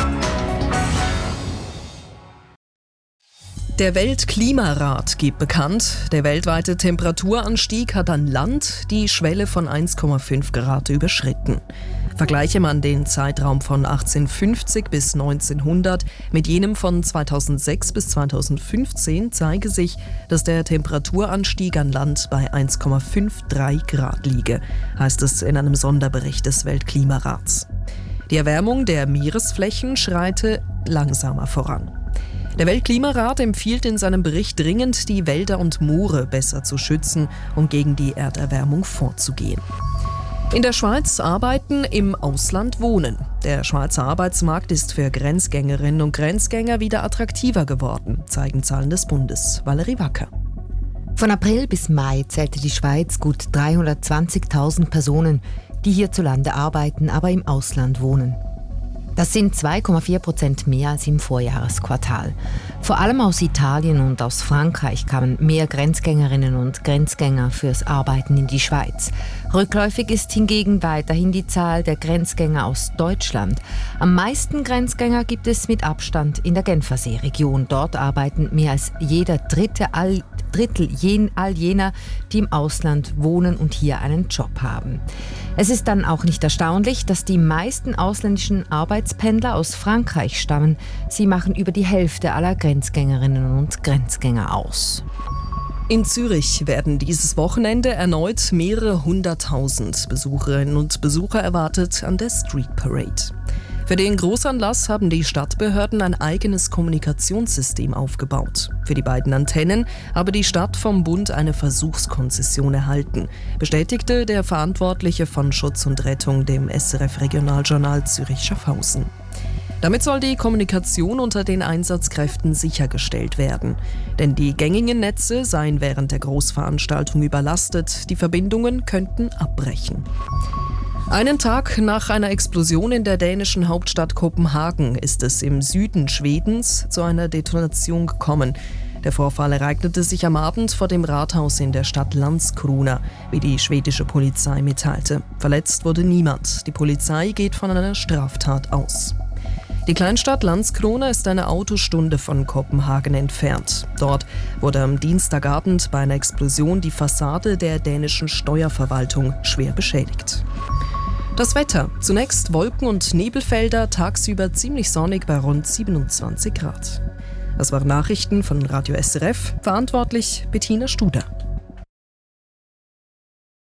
Der Weltklimarat gibt bekannt, der weltweite Temperaturanstieg hat an Land die Schwelle von 1,5 Grad überschritten. Vergleiche man den Zeitraum von 1850 bis 1900 mit jenem von 2006 bis 2015, zeige sich, dass der Temperaturanstieg an Land bei 1,53 Grad liege, heißt es in einem Sonderbericht des Weltklimarats. Die Erwärmung der Meeresflächen schreite langsamer voran. Der Weltklimarat empfiehlt in seinem Bericht dringend, die Wälder und Moore besser zu schützen und gegen die Erderwärmung vorzugehen. In der Schweiz arbeiten, im Ausland wohnen. Der Schweizer Arbeitsmarkt ist für Grenzgängerinnen und Grenzgänger wieder attraktiver geworden, zeigen Zahlen des Bundes. Valerie Wacker. Von April bis Mai zählte die Schweiz gut 320.000 Personen, die hierzulande arbeiten, aber im Ausland wohnen. Das sind 2,4% mehr als im Vorjahresquartal. Vor allem aus Italien und aus Frankreich kamen mehr Grenzgängerinnen und Grenzgänger fürs Arbeiten in die Schweiz. Rückläufig ist hingegen weiterhin die Zahl der Grenzgänger aus Deutschland. Am meisten Grenzgänger gibt es mit Abstand in der Genfersee-Region. Dort arbeiten mehr als jeder Drittel all jener, die im Ausland wohnen und hier einen Job haben. Es ist dann auch nicht erstaunlich, dass die meisten ausländischen Arbeitspendler aus Frankreich stammen. Sie machen über die Hälfte aller Grenzgängerinnen und Grenzgänger aus. In Zürich werden dieses Wochenende erneut mehrere hunderttausend Besucherinnen und Besucher erwartet an der Street Parade. Für den Großanlass haben die Stadtbehörden ein eigenes Kommunikationssystem aufgebaut. Für die beiden Antennen habe die Stadt vom Bund eine Versuchskonzession erhalten, bestätigte der Verantwortliche von Schutz und Rettung dem SRF-Regionaljournal Zürich-Schaffhausen. Damit soll die Kommunikation unter den Einsatzkräften sichergestellt werden. Denn die gängigen Netze seien während der Großveranstaltung überlastet, die Verbindungen könnten abbrechen. Einen Tag nach einer Explosion in der dänischen Hauptstadt Kopenhagen ist es im Süden Schwedens zu einer Detonation gekommen. Der Vorfall ereignete sich am Abend vor dem Rathaus in der Stadt Landskrona, wie die schwedische Polizei mitteilte. Verletzt wurde niemand. Die Polizei geht von einer Straftat aus. Die Kleinstadt Landskrona ist eine Autostunde von Kopenhagen entfernt. Dort wurde am Dienstagabend bei einer Explosion die Fassade der dänischen Steuerverwaltung schwer beschädigt. Das Wetter. Zunächst Wolken- und Nebelfelder, tagsüber ziemlich sonnig bei rund 27 Grad. Das waren Nachrichten von Radio SRF, verantwortlich Bettina Studer.